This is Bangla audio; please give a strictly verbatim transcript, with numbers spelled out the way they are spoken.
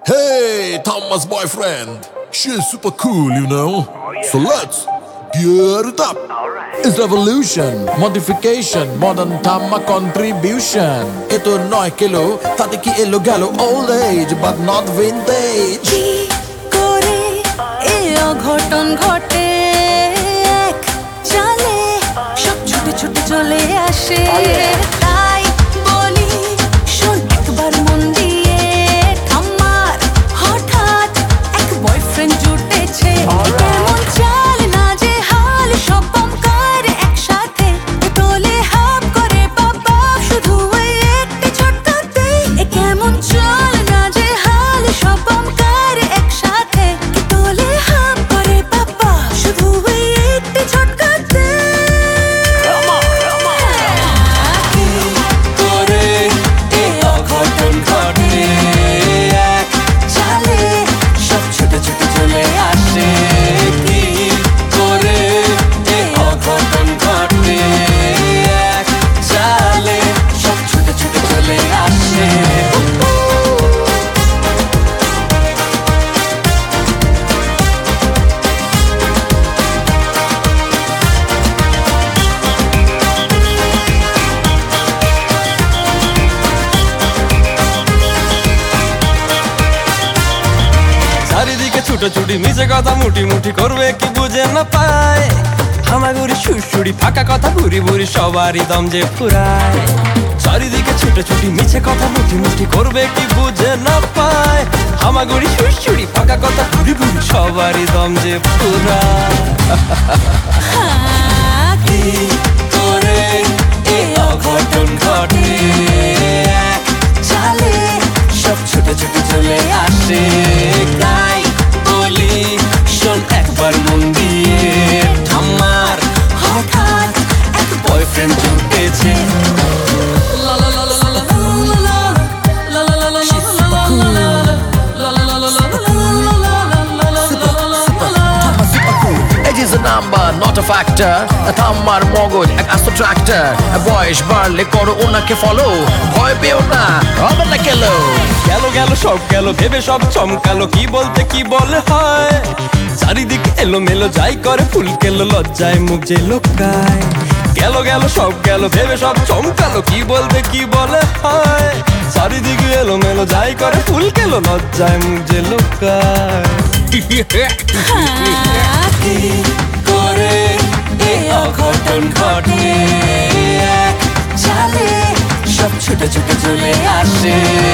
Hey, Thomas' boyfriend. She's super cool, you know. So let's gear it up. It's revolution, modification, modern Tama contribution. Ito নয় কিলো তাতে কি এলো গেল old age but not vintage. কি করে এ অঘটন ঘটে এক চালে সব ছুটে ছুটে চলে আসে তাই বলি শোন একবার মন দিয়ে আমার হঠাৎ এক বয়ফ্রেন্ড জুটেছে কেমন চাল না যে হাল সব বম করে একসাথে তোলে হাপ করে বাবা শুধু ওই একটি ছোট্টতে এ কেমন চাল না যে হাল সব বম করে একসাথে তোলে হাপ করে বাবা শুধু ওই একটি ছোট্টতে করে এ অঘটন ঘটে এক চালে সব ছোট ছোট চলে আসে কি করে এ অঘটন ঘটে এক চালে সব ছোট ছোট চলে আসে চারিদিকে ছুটোছুটি মিছে কথা মুটি মুটি করবে কি বুঝে না পায় হামাগুড়ি সুরসুরি ফাঁকা কথা ভুরি ভুরি সবারই দম যে ফুরায় চারিদিকে ছুটোছুটি মিছে কথা মুটি মুটি করবে কি বুঝে না পায় হামাগুড়ি সুরসুরি ফাঁকা কথা ভুরি ভুরি সবারই দম যে ফুরায় কি করে এ অঘটন ঘটে এক চালে সব ছোট ছোট চলে আসে তাই বলি শোন একবার মন দিয়ে আমার হঠাৎ এক বয়ফ্রেন্ড জুটেছে Age is a number, not a factor. থাম্মার মগজ এক আস্ত ট্রাক্টর বয়স বাড়লে করো ওনাকে ফলো ভয় পেও না হবে না কেলো গেল গেল সব গেল ভেবে সব চমকালো কি বলতে কি বলে হয় চারিদিকে এলো মেলো যাই করে ফুল কেলো লজ্জায় মুখ যে লোকায় গেল গেল সব গেল ভেবে সব চমকালো কি বলতে কি বলে হয় চারিদিকে এলো মেলো যাই করে ফুল কেলো লজ্জায় মুখ যে লোকায় কি করে এ অঘটন ঘটে এক চালে সব ছোট ছোট চলে আসে